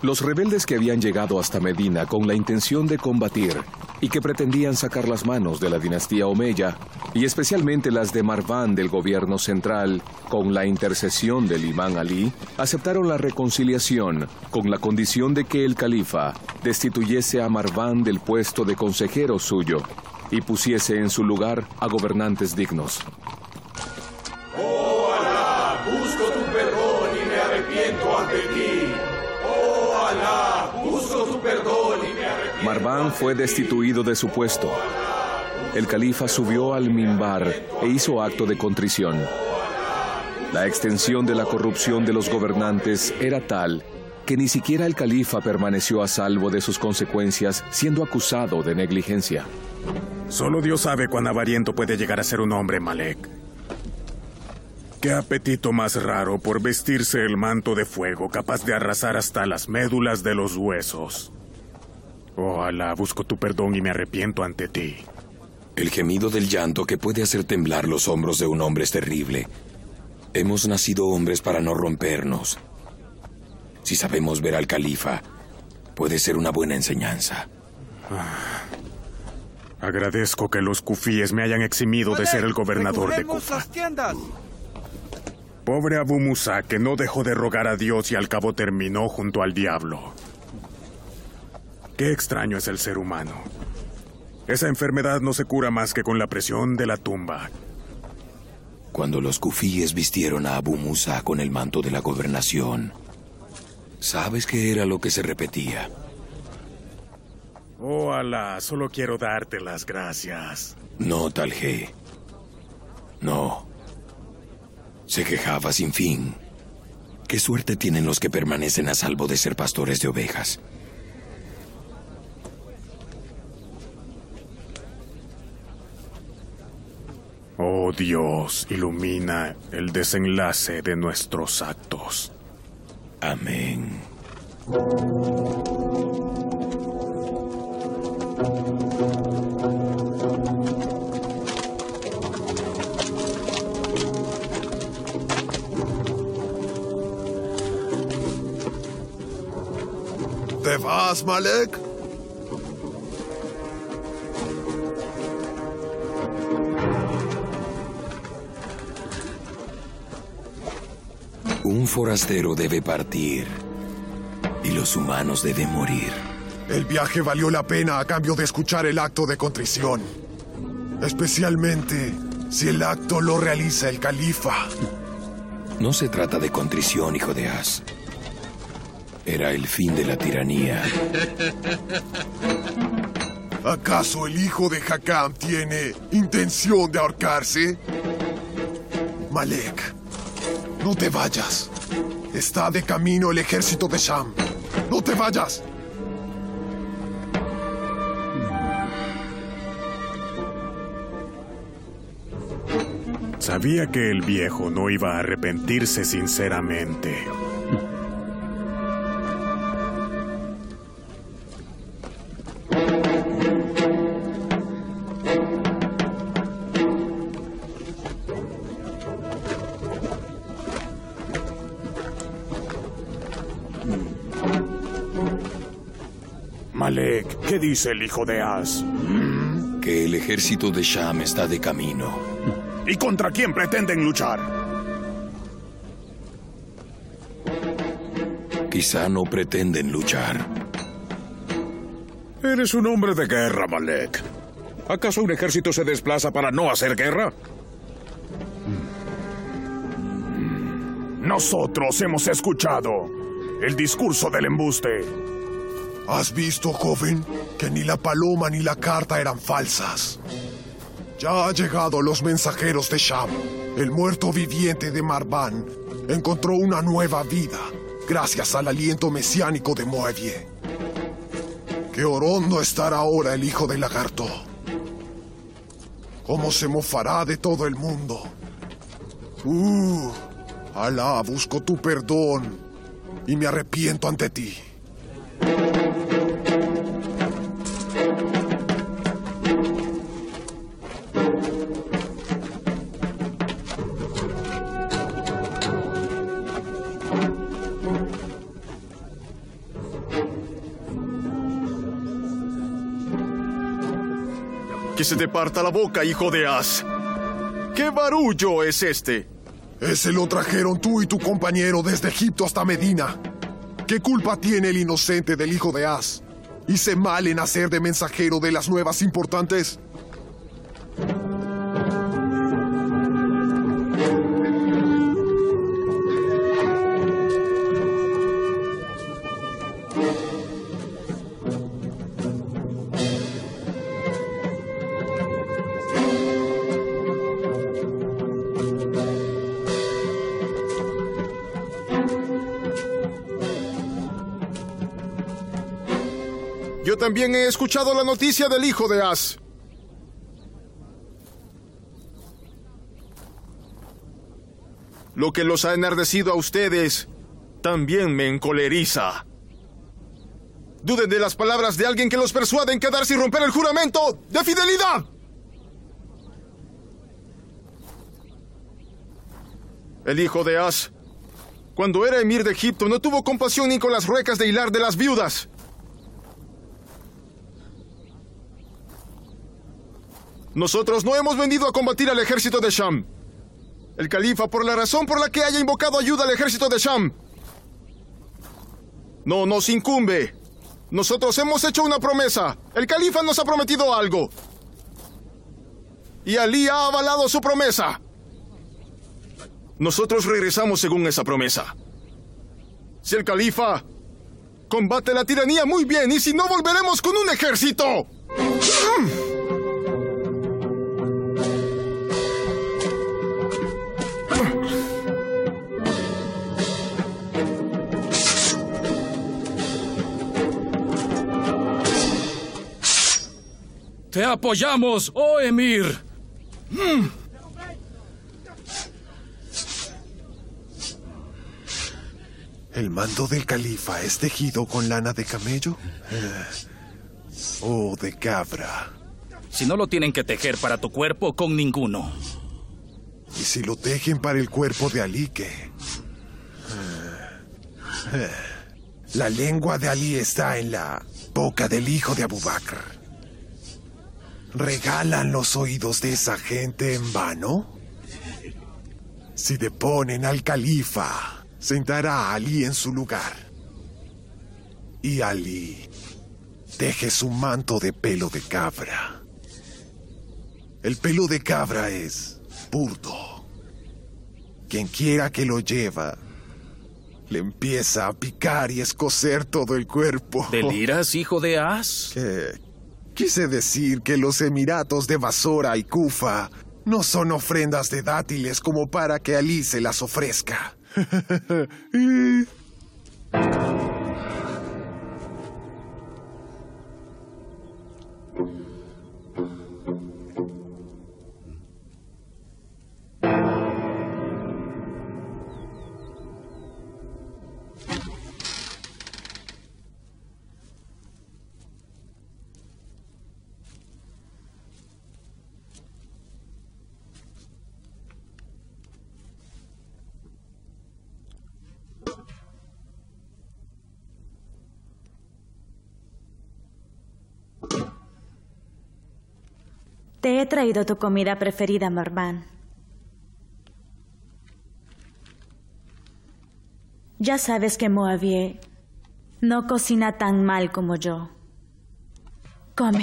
Los rebeldes que habían llegado hasta Medina con la intención de combatir y que pretendían sacar las manos de la dinastía Omeya, y especialmente las de Marwán del gobierno central, con la intercesión del imán Ali, aceptaron la reconciliación con la condición de que el califa destituyese a Marwán del puesto de consejero suyo y pusiese en su lugar a gobernantes dignos. ¡Oh Alá! Busco tu perdón y me arrepiento ante ti. ¡Oh Alá! Busco tu perdón y me arrepiento. Marwán fue destituido de su puesto. El califa subió al minbar e hizo acto de contrición. La extensión de la corrupción de los gobernantes era tal que ni siquiera el califa permaneció a salvo de sus consecuencias, siendo acusado de negligencia. Solo Dios sabe cuán avariento puede llegar a ser un hombre, Malek. Qué apetito más raro por vestirse el manto de fuego, capaz de arrasar hasta las médulas de los huesos. Oh, Alá, busco tu perdón y me arrepiento ante ti. El gemido del llanto que puede hacer temblar los hombros de un hombre es terrible. Hemos nacido hombres para no rompernos. Si sabemos ver al califa, puede ser una buena enseñanza. Agradezco que los kufíes me hayan eximido de ser el gobernador de Kufa. Las tiendas. Pobre Abu Musa, que no dejó de rogar a Dios y al cabo terminó junto al diablo. Qué extraño es el ser humano. Esa enfermedad no se cura más que con la presión de la tumba. Cuando los kufíes vistieron a Abu Musa con el manto de la gobernación, ¿sabes qué era lo que se repetía? Oh, Alá, solo quiero darte las gracias. No, Talje. No. Se quejaba sin fin. ¿Qué suerte tienen los que permanecen a salvo de ser pastores de ovejas? Oh Dios, ilumina el desenlace de nuestros actos. Amén. ¿Te vas, Malek? Un forastero debe partir y los humanos deben morir. El viaje valió la pena a cambio de escuchar el acto de contrición. Especialmente si el acto lo realiza el califa. No se trata de contrición, hijo de Az. Era el fin de la tiranía. ¿Acaso el hijo de Hakam tiene intención de ahorcarse? Malek, no te vayas. Está de camino el ejército de Sham. ¡No te vayas! Sabía que el viejo no iba a arrepentirse sinceramente. Malek, ¿qué dice el hijo de Az? Que el ejército de Sham está de camino. ¿Y contra quién pretenden luchar? Quizá no pretenden luchar. Eres un hombre de guerra, Malek. ¿Acaso un ejército se desplaza para no hacer guerra? Nosotros hemos escuchado el discurso del embuste. ¿Has visto, joven, que ni la paloma ni la carta eran falsas? Ya han llegado los mensajeros de Sham. El muerto viviente de Marwán encontró una nueva vida gracias al aliento mesiánico de Muevie. Qué orondo estará ahora el hijo del lagarto. Cómo se mofará de todo el mundo. Alá, busco tu perdón y me arrepiento ante ti. Que se te parta la boca, hijo de As. ¿Qué barullo es este? Ese lo trajeron tú y tu compañero desde Egipto hasta Medina. ¿Qué culpa tiene el inocente del hijo de As? ¿Hice mal en hacer de mensajero de las nuevas importantes? Yo también he escuchado la noticia del hijo de As. Lo que los ha enardecido a ustedes también me encoleriza. Duden de las palabras de alguien que los persuade en quedarse y romper el juramento de fidelidad. El hijo de As, cuando era emir de Egipto, no tuvo compasión ni con las ruecas de hilar de las viudas. Nosotros no hemos venido a combatir al ejército de Sham. El califa, por la razón por la que haya invocado ayuda al ejército de Sham, no nos incumbe. Nosotros hemos hecho una promesa. El califa nos ha prometido algo. Y Ali ha avalado su promesa. Nosotros regresamos según esa promesa. Si el califa combate la tiranía, muy bien. Y si no, volveremos con un ejército. ¡Te apoyamos, oh emir! ¿El mando del califa es tejido con lana de camello? ¿O de cabra? Si no lo tienen que tejer para tu cuerpo, con ninguno. ¿Y si lo tejen para el cuerpo de Ali, qué? La lengua de Ali está en la boca del hijo de Abu Bakr. ¿Regalan los oídos de esa gente en vano? Si deponen al califa, sentará a Ali en su lugar. Y Ali teje su manto de pelo de cabra. El pelo de cabra es burdo. Quien quiera que lo lleva, le empieza a picar y escocer todo el cuerpo. ¿Deliras, hijo de As? Quise decir que los emiratos de Basora y Kufa no son ofrendas de dátiles como para que Ali se las ofrezca. Te he traído tu comida preferida, Marván. Ya sabes que Moabié no cocina tan mal como yo. Come.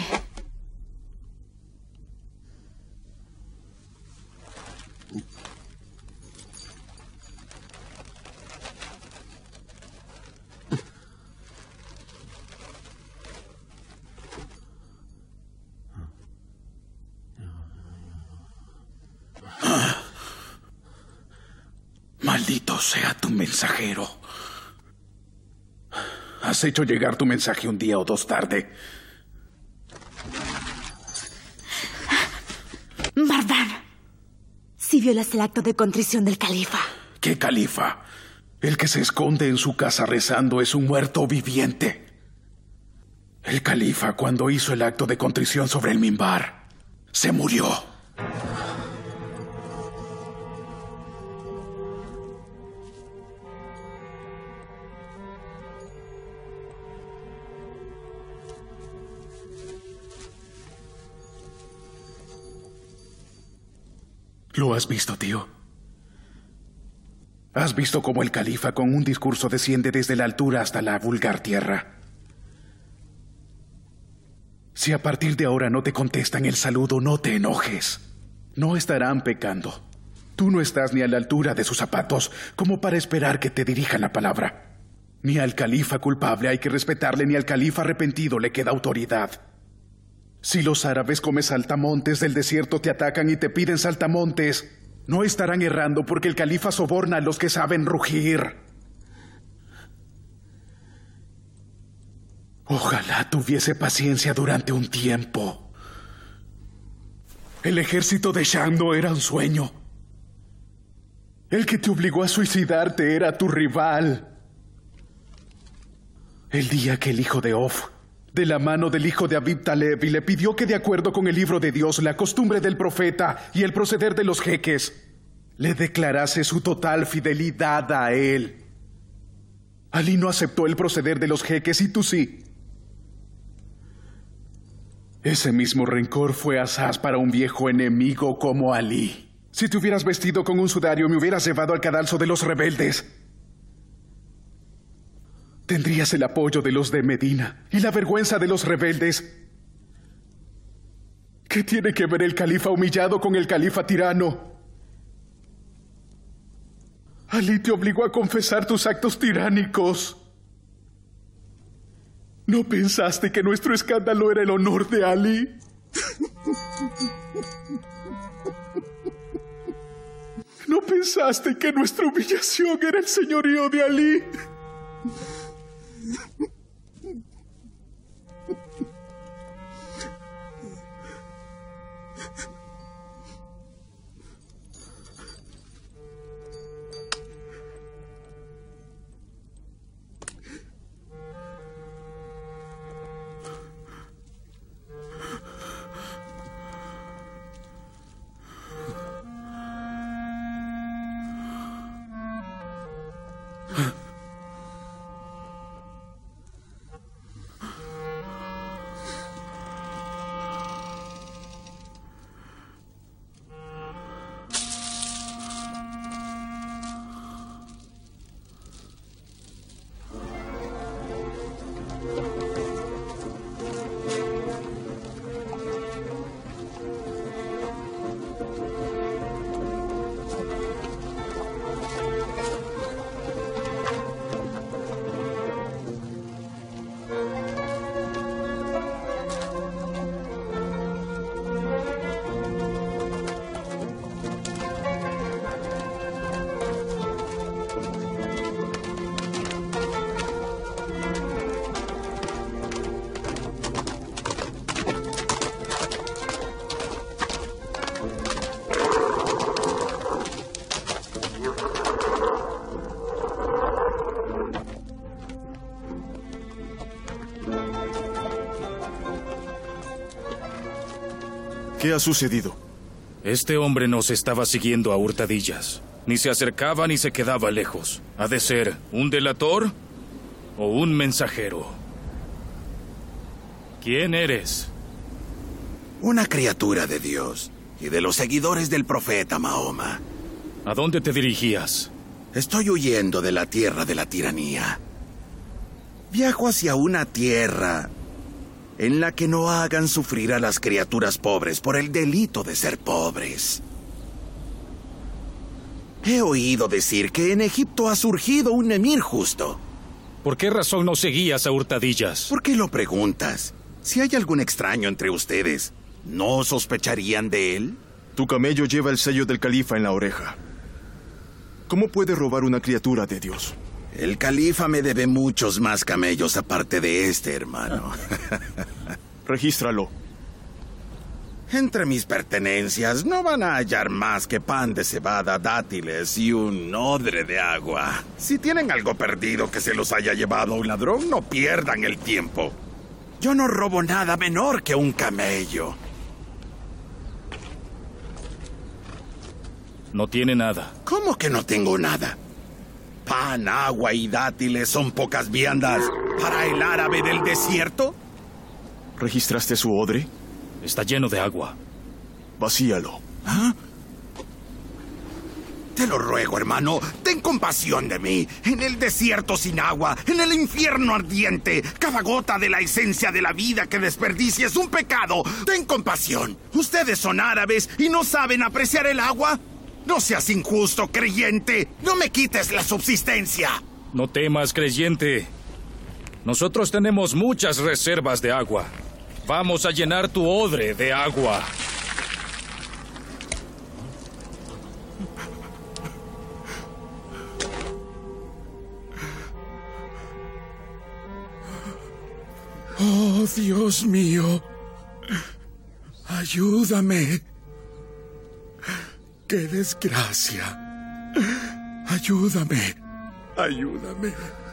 Maldito sea tu mensajero. Has hecho llegar tu mensaje un día o dos tarde. Marván, si violas el acto de contrición del califa. ¿Qué califa? El que se esconde en su casa rezando es un muerto viviente. El califa, cuando hizo el acto de contrición sobre el mimbar, se murió. ¿Lo has visto, tío? ¿Has visto cómo el califa con un discurso desciende desde la altura hasta la vulgar tierra? Si a partir de ahora no te contestan el saludo, no te enojes. No estarán pecando. Tú no estás ni a la altura de sus zapatos como para esperar que te dirijan la palabra. Ni al califa culpable hay que respetarle, ni al califa arrepentido le queda autoridad. Si los árabes come saltamontes del desierto te atacan y te piden saltamontes, no estarán errando porque el califa soborna a los que saben rugir. Ojalá tuviese paciencia durante un tiempo. El ejército de Sham no era un sueño. El que te obligó a suicidarte era tu rival. El día que el hijo de Of, de la mano del hijo de Abib Taleb, y le pidió que de acuerdo con el libro de Dios, la costumbre del profeta y el proceder de los jeques, le declarase su total fidelidad a él. Ali no aceptó el proceder de los jeques y tú sí. Ese mismo rencor fue asaz para un viejo enemigo como Ali. Si te hubieras vestido con un sudario, me hubieras llevado al cadalso de los rebeldes. Tendrías el apoyo de los de Medina y la vergüenza de los rebeldes. ¿Qué tiene que ver el califa humillado con el califa tirano? Ali te obligó a confesar tus actos tiránicos. ¿No pensaste que nuestro escándalo era el honor de Ali? ¿No pensaste que nuestra humillación era el señorío de Ali? ¿Qué ha sucedido? Este hombre nos estaba siguiendo a hurtadillas. Ni se acercaba ni se quedaba lejos. ¿Ha de ser un delator o un mensajero? ¿Quién eres? Una criatura de Dios y de los seguidores del profeta Mahoma. ¿A dónde te dirigías? Estoy huyendo de la tierra de la tiranía. Viajo hacia una tierra en la que no hagan sufrir a las criaturas pobres por el delito de ser pobres. He oído decir que en Egipto ha surgido un emir justo. ¿Por qué razón no seguías a hurtadillas? ¿Por qué lo preguntas? Si hay algún extraño entre ustedes, ¿no sospecharían de él? Tu camello lleva el sello del califa en la oreja. ¿Cómo puede robar una criatura de Dios? El califa me debe muchos más camellos aparte de este, hermano. Regístralo. Entre mis pertenencias no van a hallar más que pan de cebada, dátiles y un odre de agua. Si tienen algo perdido que se los haya llevado un ladrón, no pierdan el tiempo. Yo no robo nada menor que un camello. No tiene nada. ¿Cómo que no tengo nada? Pan, agua y dátiles son pocas viandas para el árabe del desierto. ¿Registraste su odre? Está lleno de agua. Vacíalo. ¿Ah? Te lo ruego, hermano, ten compasión de mí. En el desierto sin agua, en el infierno ardiente, cada gota de la esencia de la vida que desperdicia es un pecado. Ten compasión. ¿Ustedes son árabes y no saben apreciar el agua? No seas injusto, creyente. No me quites la subsistencia. No temas, creyente. Nosotros tenemos muchas reservas de agua. Vamos a llenar tu odre de agua. Oh, Dios mío, ayúdame. ¡Qué desgracia! Ayúdame, ayúdame.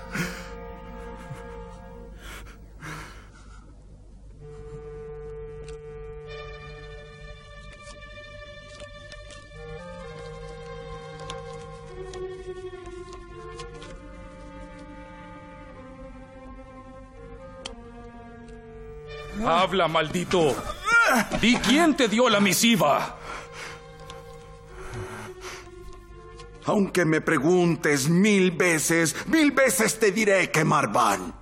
Habla, maldito. Di quién te dio la misiva. Aunque me preguntes 1000 veces te diré que Marván.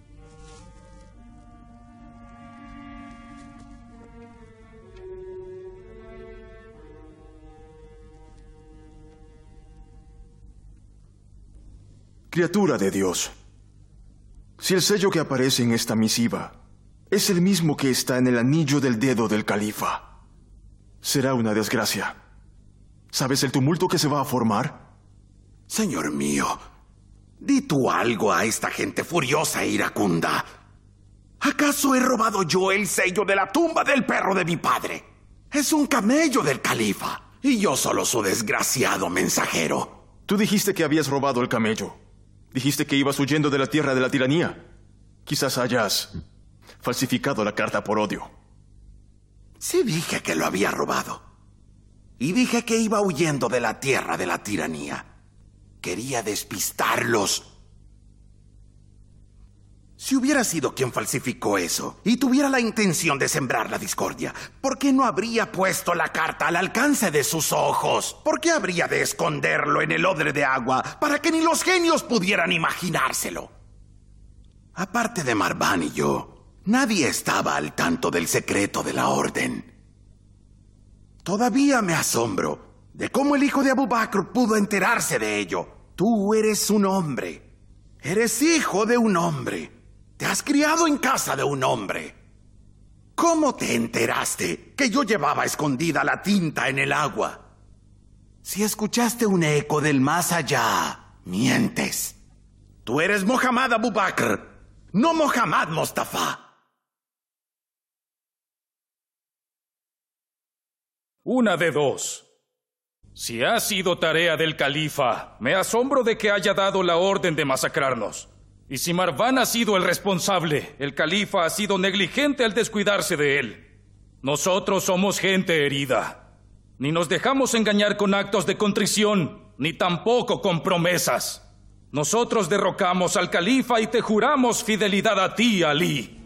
Criatura de Dios, si el sello que aparece en esta misiva es el mismo que está en el anillo del dedo del califa, será una desgracia. ¿Sabes el tumulto que se va a formar? Señor mío, di tú algo a esta gente furiosa e iracunda. ¿Acaso he robado yo el sello de la tumba del perro de mi padre? Es un camello del califa, y yo solo su desgraciado mensajero. Tú dijiste que habías robado el camello. Dijiste que ibas huyendo de la tierra de la tiranía. Quizás hayas falsificado la carta por odio. Sí dije que lo había robado. Y dije que iba huyendo de la tierra de la tiranía. Quería despistarlos. Si hubiera sido quien falsificó eso y tuviera la intención de sembrar la discordia, ¿por qué no habría puesto la carta al alcance de sus ojos? ¿Por qué habría de esconderlo en el odre de agua para que ni los genios pudieran imaginárselo? Aparte de Marván y yo, nadie estaba al tanto del secreto de la orden. Todavía me asombro de cómo el hijo de Abu Bakr pudo enterarse de ello. Tú eres un hombre. Eres hijo de un hombre. Te has criado en casa de un hombre. ¿Cómo te enteraste que yo llevaba escondida la tinta en el agua? Si escuchaste un eco del más allá, mientes. Tú eres Mohammad Abu Bakr, no Mohammad Mustafa. Una de dos. Si ha sido tarea del califa, me asombro de que haya dado la orden de masacrarnos. Y si Marván ha sido el responsable, el califa ha sido negligente al descuidarse de él. Nosotros somos gente herida. Ni nos dejamos engañar con actos de contrición, ni tampoco con promesas. Nosotros derrocamos al califa y te juramos fidelidad a ti, Ali.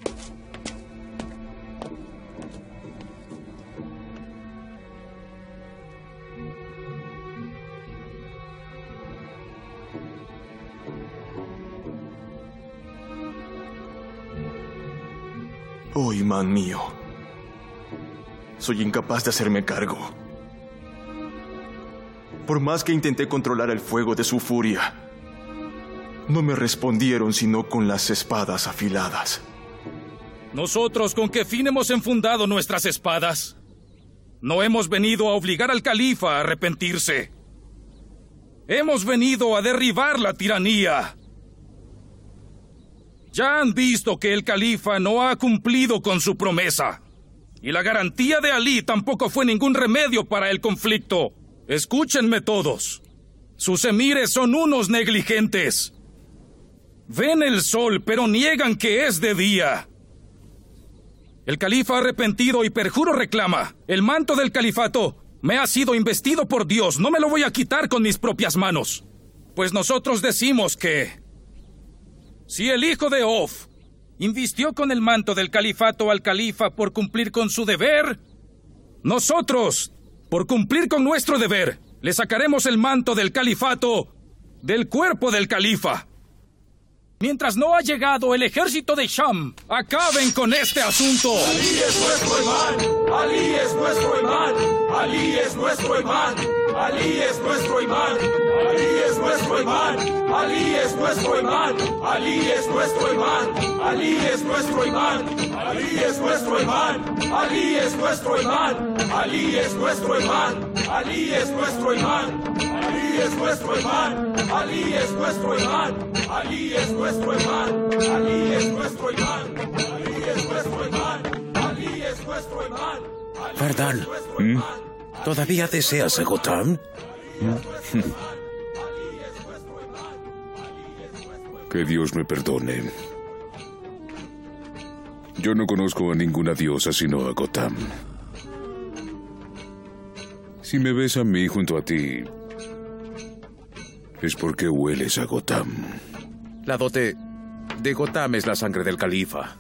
Oh, imán mío, soy incapaz de hacerme cargo. Por más que intenté controlar el fuego de su furia, no me respondieron sino con las espadas afiladas. ¿Nosotros con qué fin hemos enfundado nuestras espadas? No hemos venido a obligar al califa a arrepentirse. Hemos venido a derribar la tiranía. Ya han visto que el califa no ha cumplido con su promesa. Y la garantía de Ali tampoco fue ningún remedio para el conflicto. Escúchenme todos. Sus emires son unos negligentes. Ven el sol, pero niegan que es de día. El califa arrepentido y perjuro reclama: el manto del califato me ha sido investido por Dios, no me lo voy a quitar con mis propias manos. Pues nosotros decimos que si el hijo de Auf invistió con el manto del califato al califa por cumplir con su deber, nosotros, por cumplir con nuestro deber, Le sacaremos el manto del califato del cuerpo del califa. Mientras no ha llegado el ejército de Sham, acaben con este asunto. Ali es nuestro imán, Ali es nuestro imán, Ali es nuestro imán, Ali es nuestro imán, Ali es nuestro imán, Ali es nuestro imán, Ali es nuestro imán, Ali es nuestro imán, Ali es nuestro imán, Ali es nuestro imán, Ali es nuestro imán, Ali es nuestro imán, Ali es nuestro imán, Ali es nuestro imán, Ali es nuestro imán, Ali es nuestro imán, Ali es nuestro imán, Ali es nuestro imán. Fardal, ¿todavía deseas a Gotham? Que Dios me perdone. Yo no conozco a ninguna diosa sino a Gotham. Si me ves a mí junto a ti, es porque hueles a Gotham. La dote de Gotham es la sangre del califa.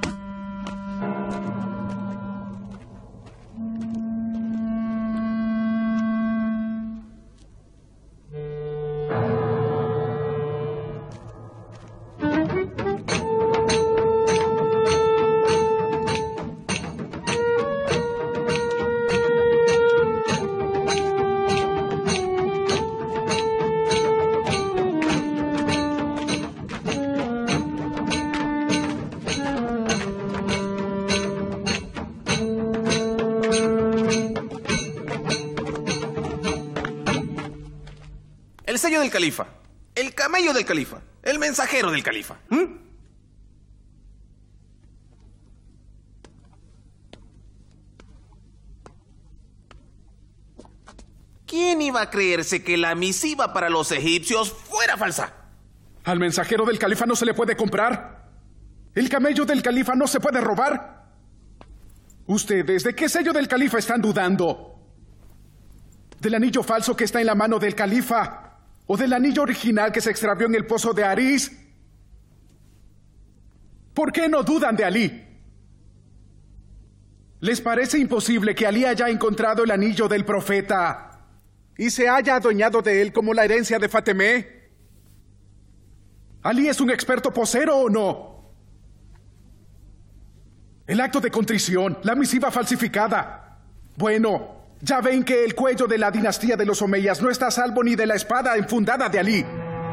El sello del califa, el camello del califa, el mensajero del califa. ¿Quién iba a creerse que la misiva para los egipcios fuera falsa? ¿Al mensajero del califa no se le puede comprar? ¿El camello del califa no se puede robar? ¿Ustedes de qué sello del califa están dudando? ¿Del anillo falso que está en la mano del califa? ¿O del anillo original que se extravió en el pozo de Aris? ¿Por qué no dudan de Alí? ¿Les parece imposible que Alí haya encontrado el anillo del profeta y se haya adueñado de él como la herencia de Fatemé? ¿Alí es un experto posero o no? El acto de contrición, la misiva falsificada. Bueno, ya ven que el cuello de la dinastía de los Omeyas no está a salvo ni de la espada enfundada de Alí.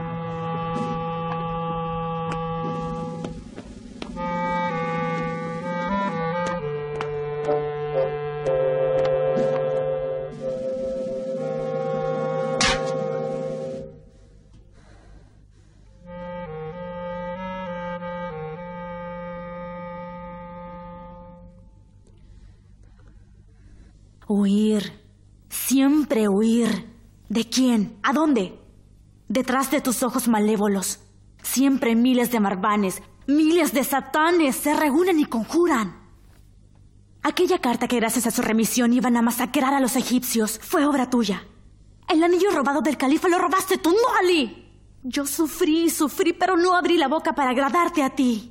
Huir. Siempre huir. ¿De quién? ¿A dónde? Detrás de tus ojos malévolos. Siempre miles de marbanes, miles de satanes se reúnen y conjuran. Aquella carta que gracias a su remisión iban a masacrar a los egipcios fue obra tuya. El anillo robado del califa lo robaste tú, no Alí. Yo sufrí, pero no abrí la boca para agradarte a ti.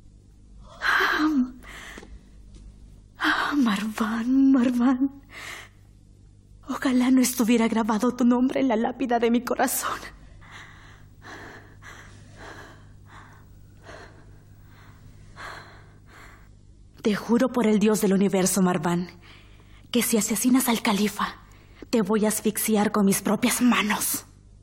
Marván. Ojalá no estuviera grabado tu nombre en la lápida de mi corazón. Te juro por el Dios del universo, Marván, que si asesinas al califa, te voy a asfixiar con mis propias manos.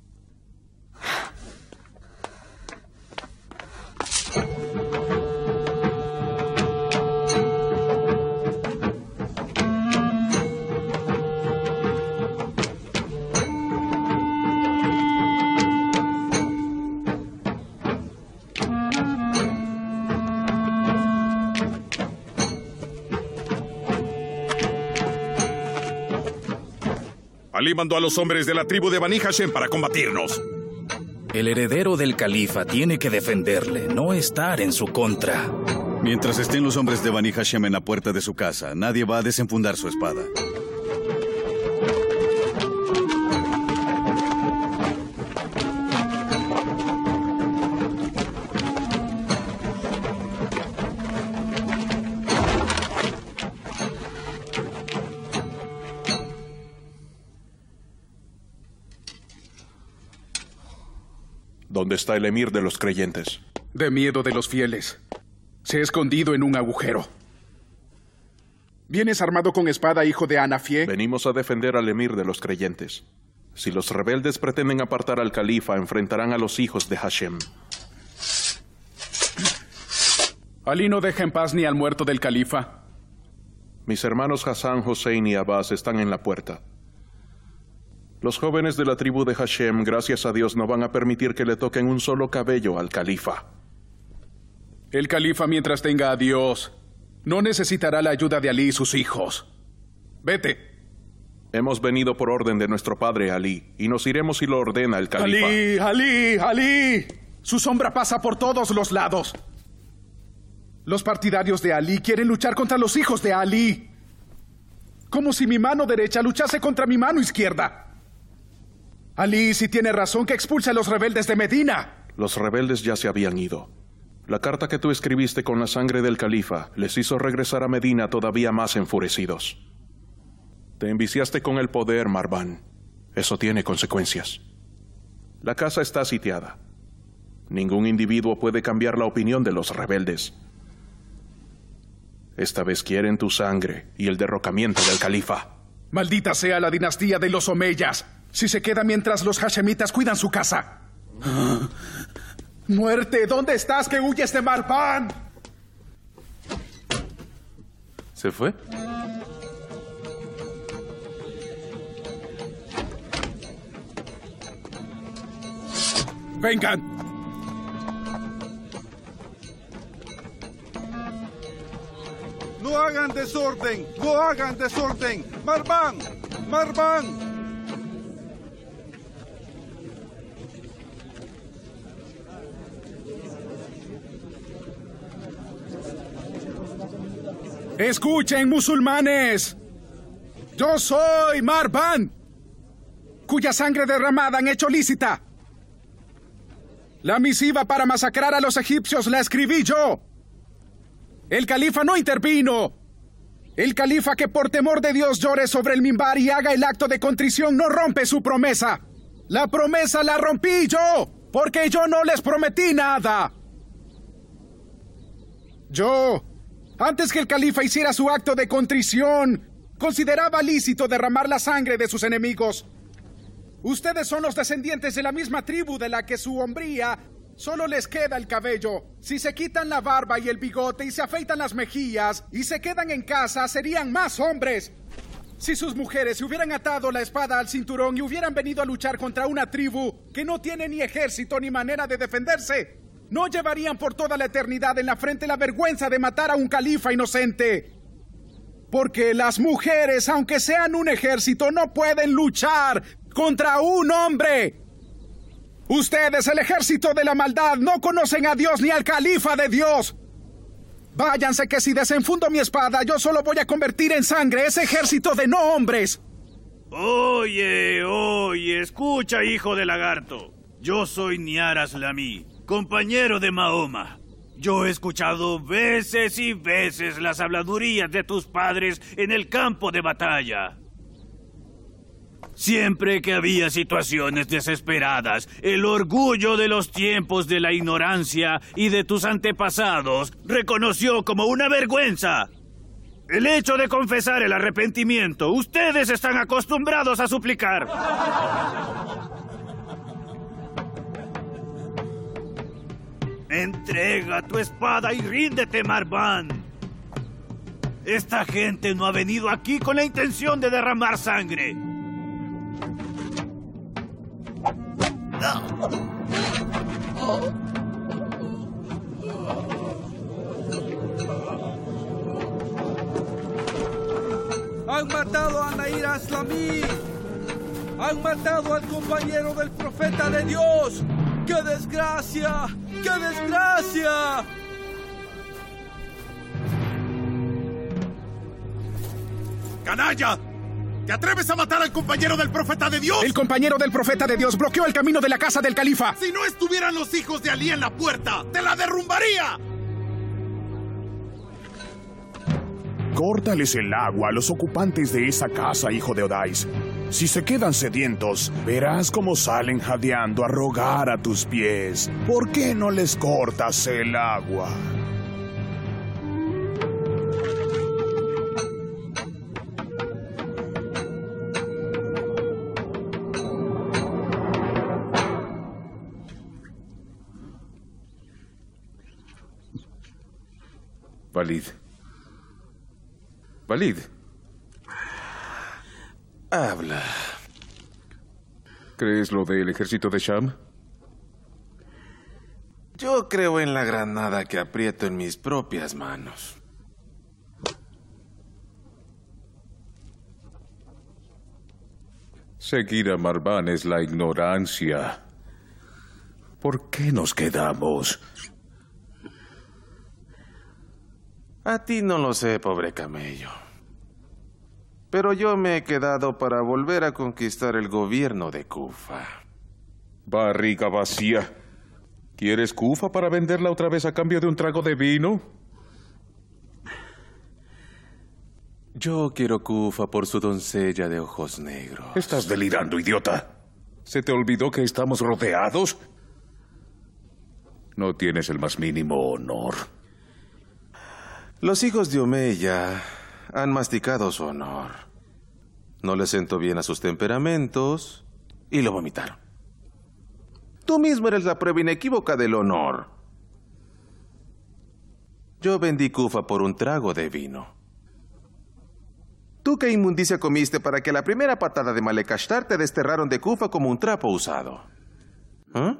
Alí mandó a los hombres de la tribu de Bani Hashem para combatirnos. El heredero del califa tiene que defenderle, no estar en su contra. Mientras estén los hombres de Bani Hashem en la puerta de su casa, nadie va a desenfundar su espada. ¿Dónde está el emir de los creyentes? De miedo de los fieles. Se ha escondido en un agujero. ¿Vienes armado con espada, hijo de Anafie? Venimos a defender al emir de los creyentes. Si los rebeldes pretenden apartar al califa, enfrentarán a los hijos de Hashem. Ali no deja en paz ni al muerto del califa. Mis hermanos Hassan, Hossein y Abbas están en la puerta. Los jóvenes de la tribu de Hashem, gracias a Dios, no van a permitir que le toquen un solo cabello al califa. El califa, mientras tenga a Dios, no necesitará la ayuda de Ali y sus hijos. Vete. Hemos venido por orden de nuestro padre Ali, y nos iremos si lo ordena el califa. ¡Ali! Su sombra pasa por todos los lados. Los partidarios de Ali quieren luchar contra los hijos de Ali. Como si mi mano derecha luchase contra mi mano izquierda. Ali, si tiene razón, que expulse a los rebeldes de Medina. Los rebeldes ya se habían ido. La carta que tú escribiste con la sangre del califa les hizo regresar a Medina todavía más enfurecidos. Te enviciaste con el poder, Marván. Eso tiene consecuencias. La casa está sitiada. Ningún individuo puede cambiar la opinión de los rebeldes. Esta vez quieren tu sangre y el derrocamiento del califa. Maldita sea la dinastía de los Omeyas, si se queda mientras los hashemitas cuidan su casa. ¡Muerte! ¿Dónde estás que huyes de Marván? ¿Se fue? ¡Vengan! ¡No hagan desorden! ¡No hagan desorden! ¡Marván! ¡Marván! ¡Escuchen, musulmanes! Yo soy Marván, cuya sangre derramada han hecho lícita. La misiva para masacrar a los egipcios la escribí yo. El califa no intervino. El califa que por temor de Dios llore sobre el mimbar y haga el acto de contrición no rompe su promesa. La promesa la rompí yo, porque yo no les prometí nada. Yo, antes que el califa hiciera su acto de contrición, consideraba lícito derramar la sangre de sus enemigos. Ustedes son los descendientes de la misma tribu de la que su hombría solo les queda el cabello. Si se quitan la barba y el bigote y se afeitan las mejillas y se quedan en casa, serían más hombres. Si sus mujeres se hubieran atado la espada al cinturón y hubieran venido a luchar contra una tribu que no tiene ni ejército ni manera de defenderse, no llevarían por toda la eternidad en la frente la vergüenza de matar a un califa inocente. Porque las mujeres, aunque sean un ejército, no pueden luchar contra un hombre. Ustedes, el ejército de la maldad, no conocen a Dios ni al califa de Dios. Váyanse, que si desenfundo mi espada, yo solo voy a convertir en sangre ese ejército de no hombres. Oye, escucha, hijo de lagarto. Yo soy Niar Aslami, compañero de Mahoma. Yo he escuchado veces y veces las habladurías de tus padres en el campo de batalla. Siempre que había situaciones desesperadas, el orgullo de los tiempos de la ignorancia y de tus antepasados reconoció como una vergüenza el hecho de confesar el arrepentimiento. Ustedes están acostumbrados a suplicar. Entrega tu espada y ríndete, Marván. Esta gente no ha venido aquí con la intención de derramar sangre. Han matado a Nair Aslami. Han matado al compañero del profeta de Dios. ¡Qué desgracia! ¡Qué desgracia! ¡Canalla! ¿Te atreves a matar al compañero del profeta de Dios? El compañero del profeta de Dios bloqueó el camino de la casa del califa. Si no estuvieran los hijos de Ali en la puerta, ¡te la derrumbaría! Córtales el agua a los ocupantes de esa casa, hijo de Odais. Si se quedan sedientos, verás cómo salen jadeando a rogar a tus pies. ¿Por qué no les cortas el agua? Valid. Valid. Habla. ¿Crees lo del ejército de Sham? Yo creo en la granada que aprieto en mis propias manos. Seguir a Marván es la ignorancia. ¿Por qué nos quedamos? A ti no lo sé, pobre camello. Pero yo me he quedado para volver a conquistar el gobierno de Kufa. Barriga vacía. ¿Quieres Kufa para venderla otra vez a cambio de un trago de vino? Yo quiero Kufa por su doncella de ojos negros. Estás delirando, idiota. ¿Se te olvidó que estamos rodeados? No tienes el más mínimo honor. Los hijos de Omeya han masticado su honor. No les sentó bien a sus temperamentos y lo vomitaron. Tú mismo eres la prueba inequívoca del honor. Yo vendí Kufa por un trago de vino. ¿Tú qué inmundicia comiste para que a la primera patada de Malek Ashtar te desterraron de Kufa como un trapo usado? ¿Ah?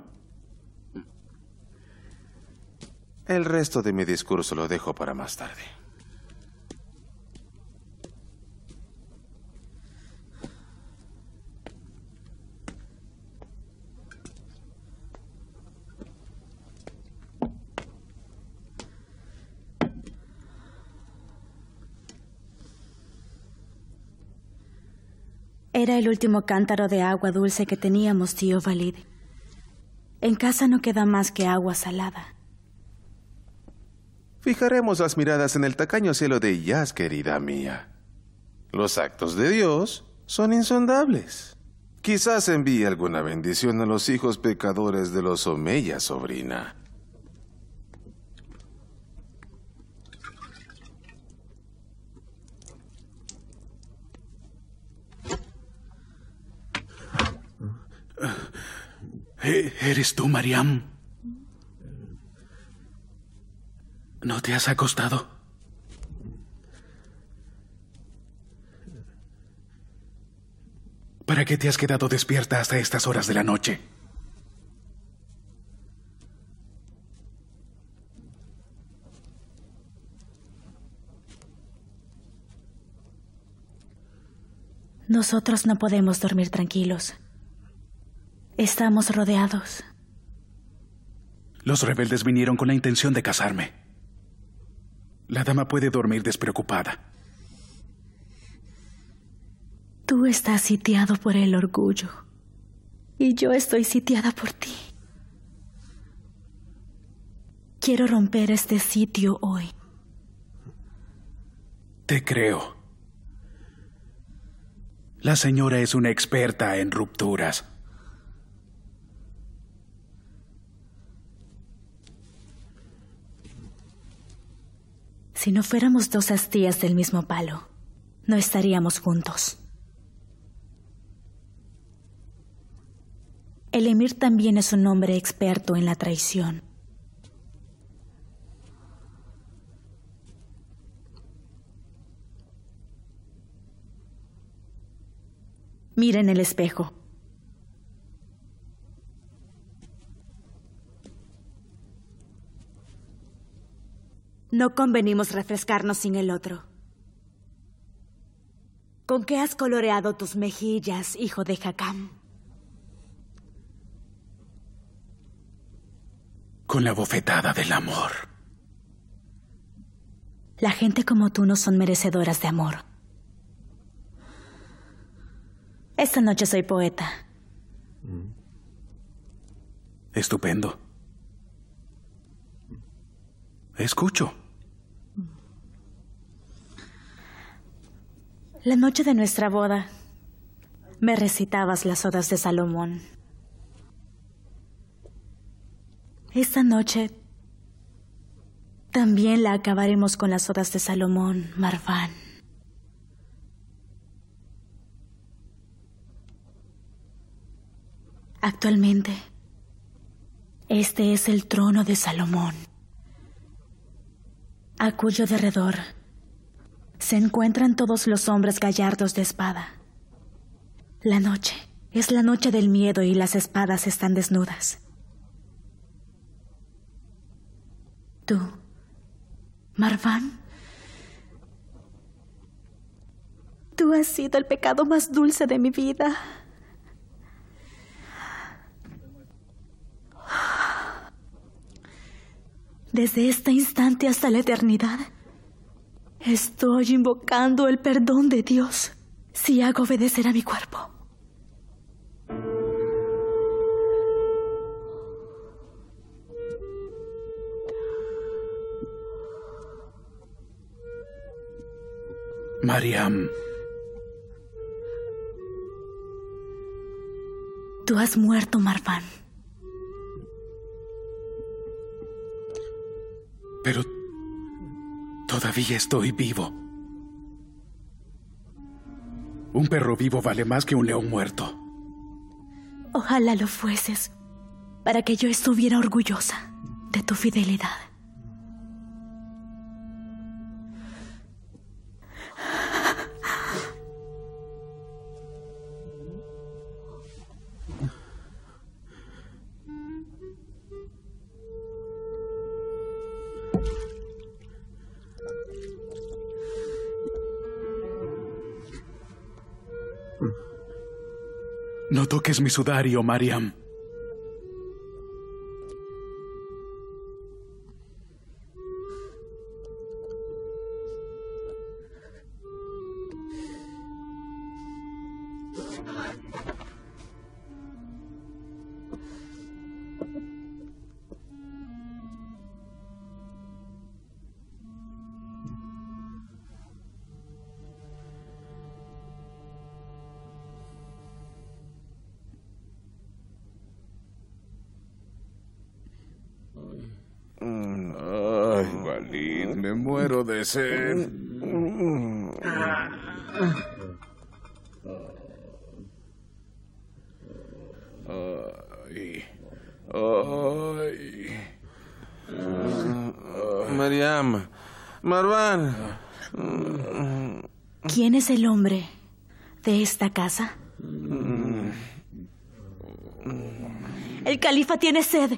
El resto de mi discurso lo dejo para más tarde. Era el último cántaro de agua dulce que teníamos, tío Valid. En casa no queda más que agua salada. Fijaremos las miradas en el tacaño cielo de Iyaz, querida mía. Los actos de Dios son insondables. Quizás envíe alguna bendición a los hijos pecadores de los Omeya, sobrina. ¿Eres tú, Mariam? ¿No te has acostado? ¿Para qué te has quedado despierta hasta estas horas de la noche? Nosotros no podemos dormir tranquilos. Estamos rodeados. Los rebeldes vinieron con la intención de cazarme. La dama puede dormir despreocupada. Tú estás sitiado por el orgullo. Y yo estoy sitiada por ti. Quiero romper este sitio hoy. Te creo. La señora es una experta en rupturas. Si no fuéramos dos astías del mismo palo, no estaríamos juntos. El emir también es un hombre experto en la traición. Mira en el espejo. No convenimos refrescarnos sin el otro. ¿Con qué has coloreado tus mejillas, hijo de Hakam? Con la bofetada del amor. La gente como tú no son merecedoras de amor. Esta noche soy poeta. Estupendo. Escucho. La noche de nuestra boda, me recitabas las odas de Salomón. Esta noche también la acabaremos con las odas de Salomón, Marván. Actualmente, este es el trono de Salomón, a cuyo derredor se encuentran todos los hombres gallardos de espada. La noche es la noche del miedo y las espadas están desnudas. Tú, Marván, tú has sido el pecado más dulce de mi vida. Desde este instante hasta la eternidad, estoy invocando el perdón de Dios si hago obedecer a mi cuerpo. Mariam. Tú has muerto, Marván. Pero todavía estoy vivo. Un perro vivo vale más que un león muerto. Ojalá lo fueses, para que yo estuviera orgullosa de tu fidelidad. No toques mi sudario, Mariam. Ay, Walid, me muero de sed. Mariam, Marván. ¿Quién es el hombre de esta casa? El califa tiene sed.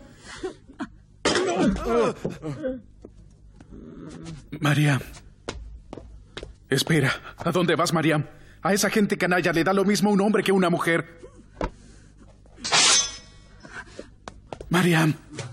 Mariam. Espera, ¿a dónde vas, Mariam? A esa gente canalla le da lo mismo un hombre que una mujer. Mariam.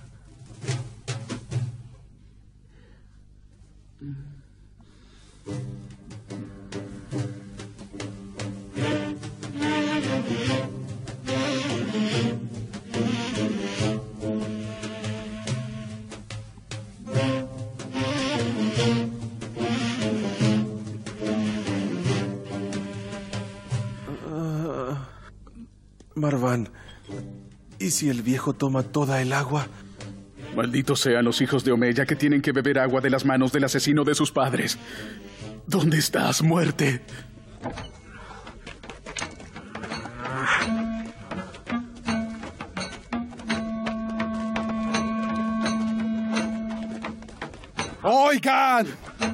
Marván, ¿y si el viejo toma toda el agua? Malditos sean los hijos de Omeya que tienen que beber agua de las manos del asesino de sus padres. ¿Dónde estás, muerte? ¡Oigan!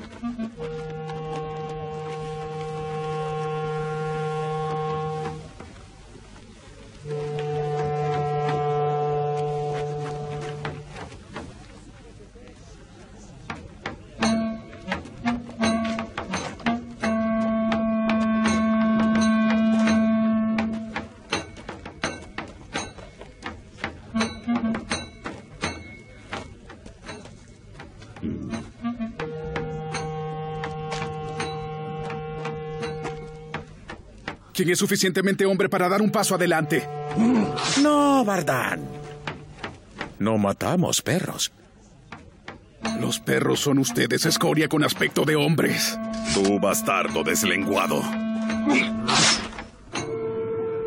¿Quién es suficientemente hombre para dar un paso adelante? No, Bardán. No matamos perros. Los perros son ustedes, escoria con aspecto de hombres. Tú, bastardo deslenguado.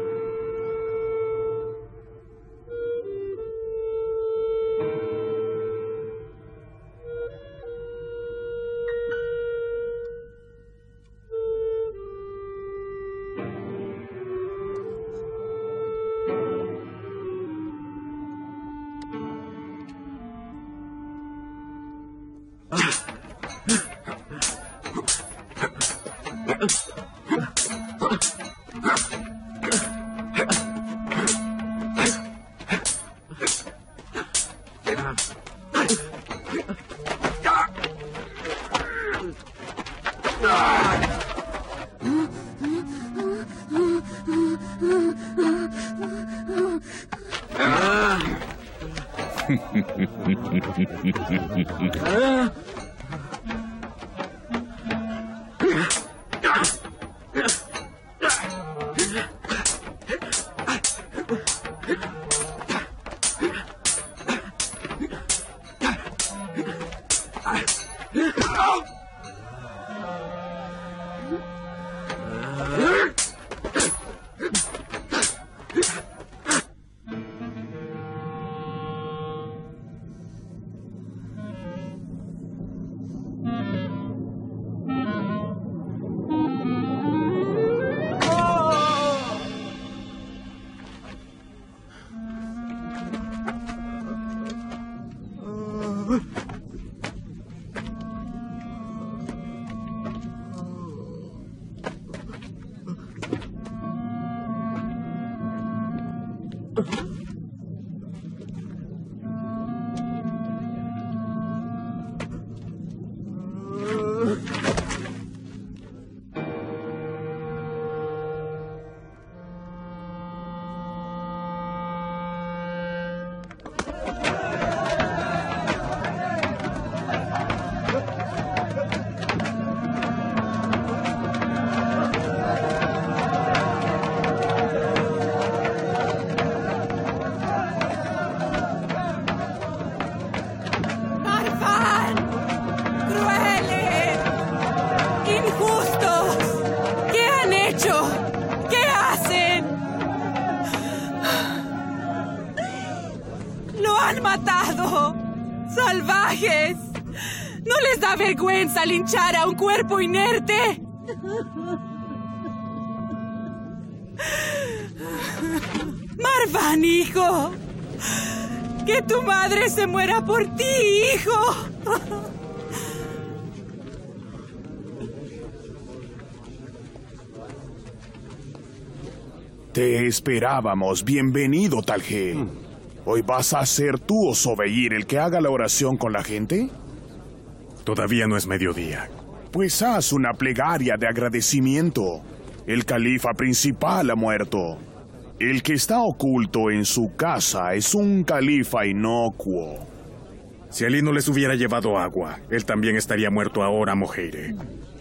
vergüenza linchar a un cuerpo inerte? Marván, hijo. Que tu madre se muera por ti, hijo. Te esperábamos. Bienvenido, Talgel. ¿Hoy vas a ser tú, Osobeir, el que haga la oración con la gente? Todavía no es mediodía. Pues haz una plegaria de agradecimiento. El califa principal ha muerto. El que está oculto en su casa es un califa inocuo. Si Ali no les hubiera llevado agua, él también estaría muerto ahora, Moheire.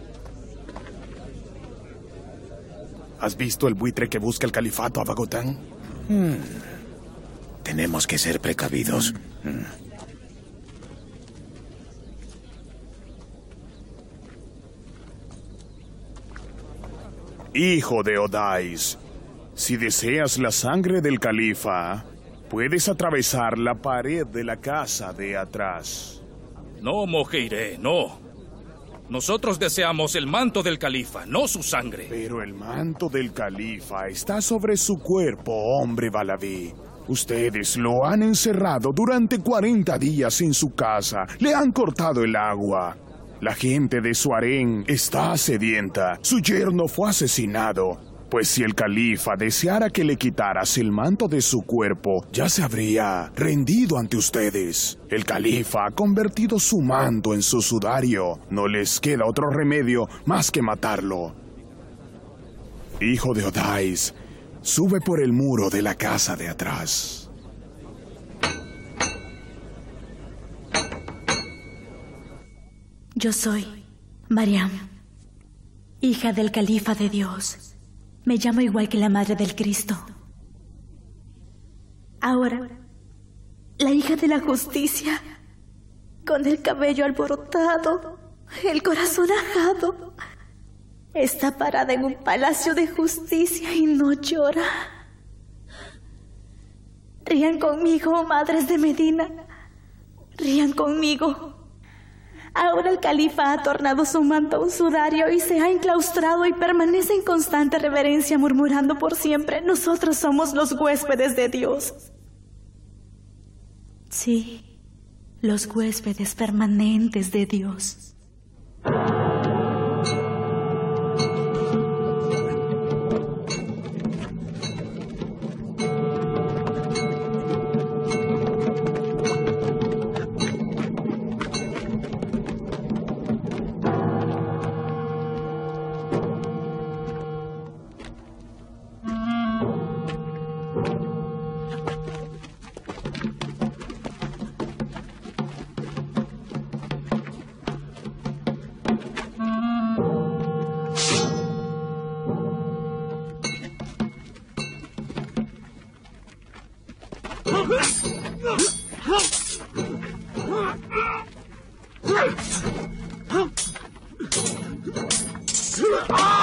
¿Has visto el buitre que busca el califato a Bagotán? Tenemos que ser precavidos. Hijo de Odais, si deseas la sangre del califa, puedes atravesar la pared de la casa de atrás. No, Moheire, no. Nosotros deseamos el manto del califa, no su sangre. Pero el manto del califa está sobre su cuerpo, hombre baladí. Ustedes lo han encerrado durante 40 días en su casa. Le han cortado el agua. La gente de Suarén está sedienta. Su yerno fue asesinado. Pues si el califa deseara que le quitaras el manto de su cuerpo, ya se habría rendido ante ustedes. El califa ha convertido su manto en su sudario. No les queda otro remedio más que matarlo. Hijo de Odais, sube por el muro de la casa de atrás. Yo soy Mariam, hija del califa de Dios. Me llamo igual que la madre del Cristo. Ahora, la hija de la justicia, con el cabello alborotado, el corazón ajado, está parada en un palacio de justicia y no llora. Rían conmigo, madres de Medina. Rían conmigo. Ahora el califa ha tornado su manto un sudario y se ha enclaustrado y permanece en constante reverencia, murmurando por siempre: nosotros somos los huéspedes de Dios. Sí, los huéspedes permanentes de Dios. Dios!